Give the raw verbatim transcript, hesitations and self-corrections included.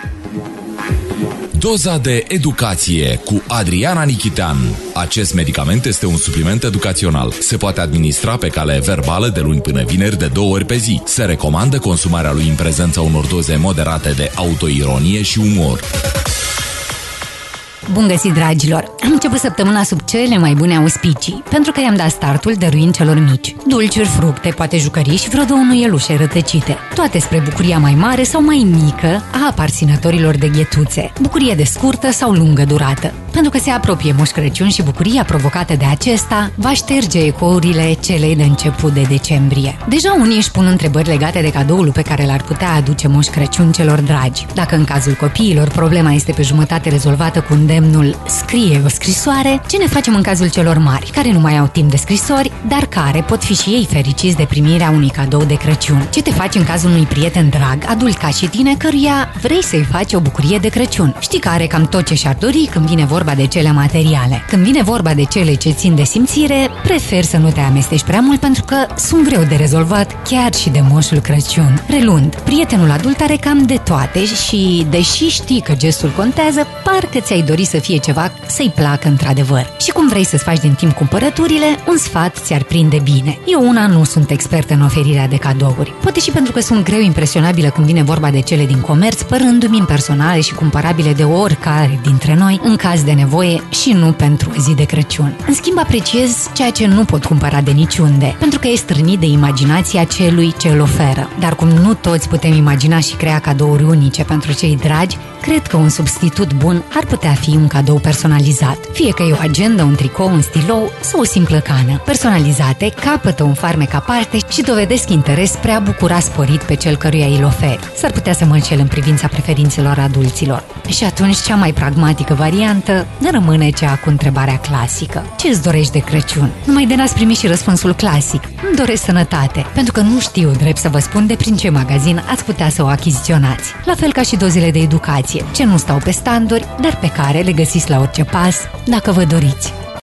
Doza de educație cu Adriana Nichitean. Acest medicament este un supliment educațional. Se poate administra pe cale verbală de luni până vineri de două ori pe zi. Se recomandă consumarea lui în prezența unor doze moderate de autoironie și umor. Bun găsit, dragilor! Am început săptămâna sub cele mai bune auspicii, pentru că i-am dat startul dăruind celor mici. Dulciuri, fructe, poate jucării și vreo două nuielușe rătăcite. Toate spre bucuria mai mare sau mai mică a aparținătorilor de ghetuțe. Bucurie de scurtă sau lungă durată. Pentru că se apropie Moș Crăciun și bucuria provocată de acesta va șterge ecourile celei de început de decembrie. Deja unii își pun întrebări legate de cadoul pe care l-ar putea aduce Moș Crăciun celor dragi. Dacă în cazul copiilor problema este pe jumătate rezolvată cu îndemnul scrie o scrisoare, ce ne facem în cazul celor mari, care nu mai au timp de scrisori, dar care pot fi și ei fericiți de primirea unui cadou de Crăciun? Ce te faci în cazul unui prieten drag, adult ca și tine, căruia vrei să-i faci o bucurie de Crăciun? Știi că are cam tot ce și-ar dori când vine vorba de cele materiale. Când vine vorba de cele ce țin de simțire, prefer să nu te amesteci prea mult pentru că sunt greu de rezolvat chiar și de Moșul Crăciun. Relund, prietenul adult are cam de toate și, deși știi că gestul contează, parcă ți-ai dori să fie ceva să-i placă într-adevăr. Și cum vrei să-ți faci din timp cumpărăturile, un sfat ți-ar prinde bine. Eu una nu sunt expertă în oferirea de cadouri. Poate și pentru că sunt greu impresionabilă când vine vorba de cele din comerț, părându-mi impersonale și cumpărabile de oricare dintre noi, în caz de nevoie și nu pentru o zi de Crăciun. În schimb, apreciez ceea ce nu pot cumpăra de niciunde, pentru că e strânit de imaginația celui ce îl oferă. Dar cum nu toți putem imagina și crea cadouri unice pentru cei dragi, cred că un substitut bun ar putea fi un cadou personalizat. Fie că e o agendă, un tricou, un stilou sau o simplă cană. Personalizate, capătă un farmec aparte și dovedesc interes spre a bucura sporit pe cel căruia îl oferi. S-ar putea să mă înșel în privința preferințelor adulților. Și atunci cea mai pragmatică variantă rămâne cea cu întrebarea clasică. Ce-ți dorești de Crăciun? Numai de n-ați primit și răspunsul clasic. Îmi doresc sănătate, pentru că nu știu drept să vă spun de prin ce magazin ați putea să o achiziționați. La fel ca și dozele de educație, ce nu stau pe standuri, dar pe care le găsiți la orice pas, dacă vă doriți.